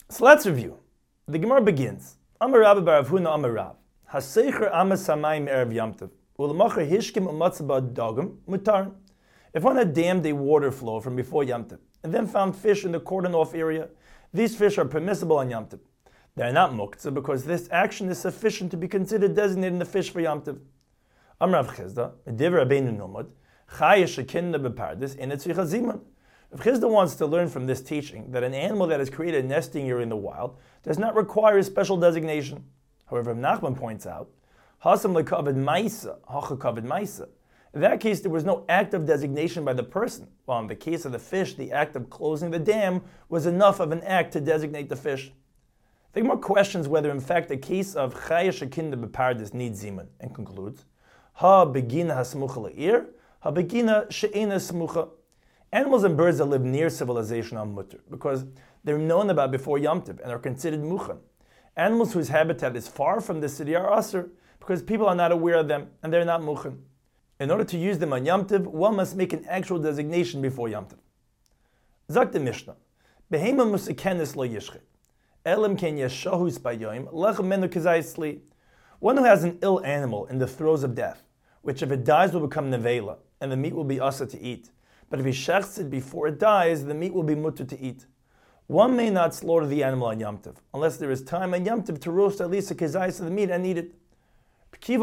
So let's review. The Gemara begins. Amar Rabbi bar Rav Huna Amar Rav. Haseicher amas hamayim erev Yom Tov. Ulamacher hishkim umatzah ba'dagim mutar. If one had dammed a water flow from before Yom Tov and then found fish in the cordon-off area, these fish are permissible on Yom Tov. They are not muktzah because this action is sufficient to be considered designating the fish for Yom Tov. Amar Rav Chizda, Medivrei Rabbeinu Nomad, Chaya shekinna bepardis in etzricha zimun. If Chizda wants to learn from this teaching that an animal that has created a nesting area in the wild does not require a special designation. However, Nachman points out, Hasam lekaved ma'isa, hacha kaved ma'isa. In that case, there was no act of designation by the person, while in the case of the fish, the act of closing the dam was enough of an act to designate the fish. The Gemara questions whether, in fact, the case of Chaya shekinna bepardis needs zimun, and concludes, Ha begina hasmucha le'ir, ha begina she'ena smucha. Animals and birds that live near civilization are mutter, because they're known about before Yom Tov and are considered muchan. Animals whose habitat is far from the city are asur, because people are not aware of them and they're not muchan. In order to use them on Yom Tov, one must make an actual designation before Yom Tov. Zak the Mishnah, Behema musakenis lo yishchet, elam ken yeshahus bayoim, lechem menu kazayisli. One who has an ill animal in the throes of death, which if it dies will become nevela, and the meat will be asa to eat. But if he shechts it before it dies, the meat will be mutter to eat. One may not slaughter the animal on Yom Tov, unless there is time on Yom Tov to roast at least a kezayis of the meat and eat it. Pekiva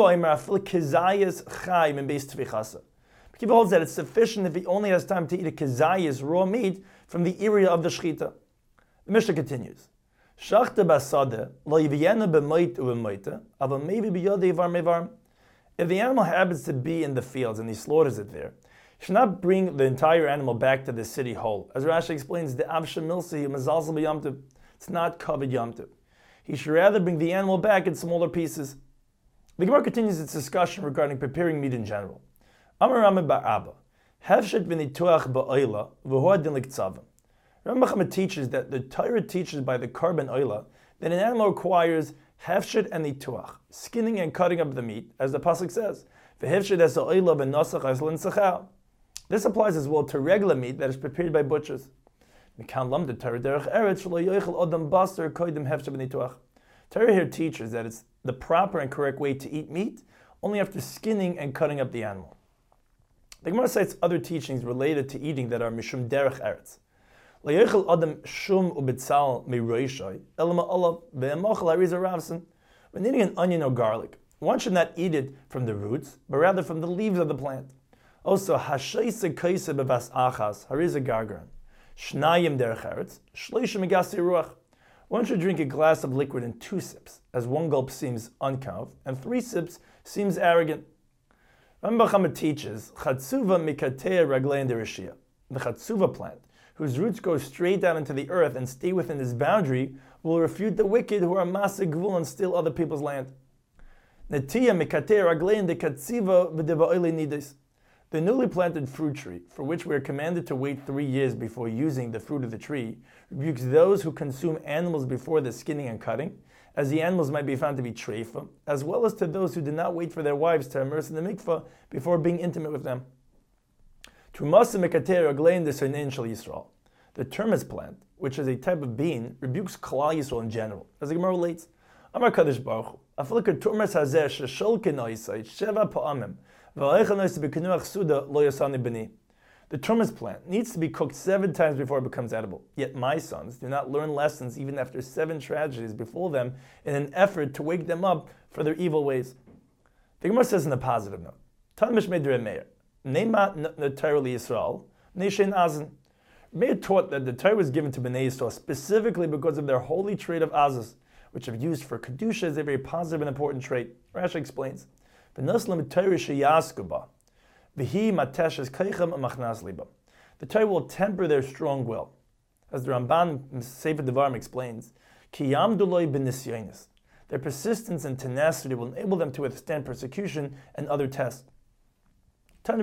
holds that it's sufficient if he only has time to eat a kezayis raw meat from the area of the shechita. The Mishnah continues. Shachta basade lo yiviyena b'moit u'b'moita, ava maybe b'yodei var mevar. If the animal happens to be in the fields and he slaughters it there, he should not bring the entire animal back to the city whole. As Rashi explains, the avsha milsi mazalzel b'yom tov. It's not covered Yom Tov. He should rather bring the animal back in smaller pieces. The Gemara continues its discussion regarding preparing meat in general. Amar Rami bar Abba, Hefshet v'nituach ba'oila v'hu adin l'ktzavim. Rambam Chama teaches that the Torah teaches by the carbon oila that an animal requires hefshet and nituach, skinning and cutting up the meat, as the pasuk says. V'hefshet es oila v'nosach es l'nsachal. This applies as well to regular meat that is prepared by butchers. Torah here teaches that it's the proper and correct way to eat meat only after skinning and cutting up the animal. The Gemara cites other teachings related to eating that are mishum derech eretz. When eating an onion or garlic, one should not eat it from the roots, but rather from the leaves of the plant. Also, hashaisa kaisa bevas achas hariza gargaran, shnayim derech eretz, shleishim megasi ruach. One should drink a glass of liquid in 2 sips, as 1 gulp seems uncouth, and 3 sips seems arrogant. Rambam Chama teaches chatzuva mikatea raglein derishia. The chatzuva plant, whose roots go straight down into the earth and stay within this boundary, will refute the wicked who are masig gvul and steal other people's land. Netiya mikatea raglein de katziva v'devaoili nidis. The newly planted fruit tree, for which we are commanded to wait 3 years before using the fruit of the tree, rebukes those who consume animals before the skinning and cutting, as the animals might be found to be treifa, as well as to those who do not wait for their wives to immerse in the mikveh before being intimate with them. The termis plant, which is a type of bean, rebukes Klal Yisrael in general, as the Gemara relates. Amar Kadosh Baruch Hu, afilka termis hazeh sheshol kenoisai sheva pa'amim. The termis plant needs to be cooked 7 times before it becomes edible. Yet my sons do not learn lessons even after 7 tragedies befall them in an effort to wake them up for their evil ways. The Gemara says in a positive note, Tanmish Meir Meir, Neima Torah Yisrael, Neishen Azan. Meir taught that the Torah was given to Bnei Yisrael specifically because of their holy trait of Azaz, which have used for Kedusha as a very positive and important trait. Rashi explains, the Torah will temper their strong will. As the Ramban in Sefer Devarim explains, their persistence and tenacity will enable them to withstand persecution and other tests. Because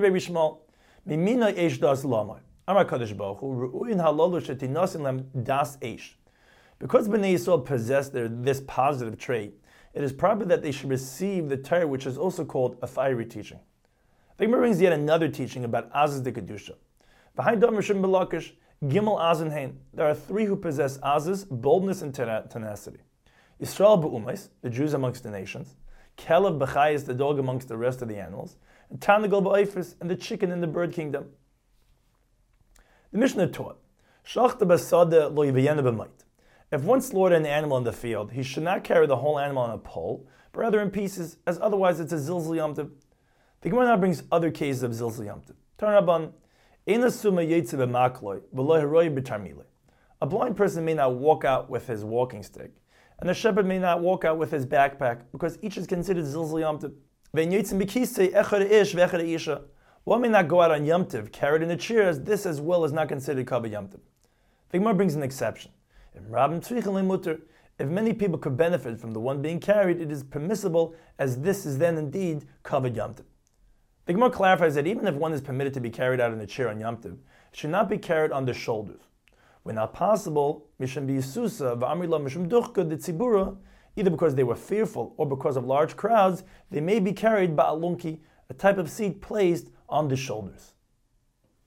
Bnei Yisrael possess this positive trait, it is proper that they should receive the Torah, which is also called a fiery teaching. The Gemara brings yet another teaching about Azaz de Kedusha. Behind Dom Rishon Belakish, Gimel Azin Hain. There are three who possess Azis, boldness and tenacity. Yisrael B'umais, the Jews amongst the nations. Kelev B'chayis, the dog amongst the rest of the animals. And Tanagal B'oifis, and the chicken in the bird kingdom. The Mishnah taught, Shlachta Basada Lo Yivayena B'mait. If one slaughtered an animal in the field, he should not carry the whole animal on a pole, but rather in pieces, as otherwise it's a Zilzal Yom Tov. The Gemara now brings other cases of Zilzal Yom Tov. Tarnaban, a blind person may not walk out with his walking stick, and a shepherd may not walk out with his backpack, because each is considered Zilzal Yom Tov. One may not go out on Yom Tov carried in a chair, as this as well is not considered Kavod Yom Tov. The Gemara brings an exception. If many people could benefit from the one being carried, it is permissible, as this is then indeed Kavod Yom Tov. The Gemara clarifies that even if one is permitted to be carried out in a chair on Yom Tov, it should not be carried on the shoulders. When not possible, Mishum B'Yisusa v'Amrila Mishum Duchka de Tzibura, either because they were fearful or because of large crowds, they may be carried ba'alunki, a type of seat placed on the shoulders.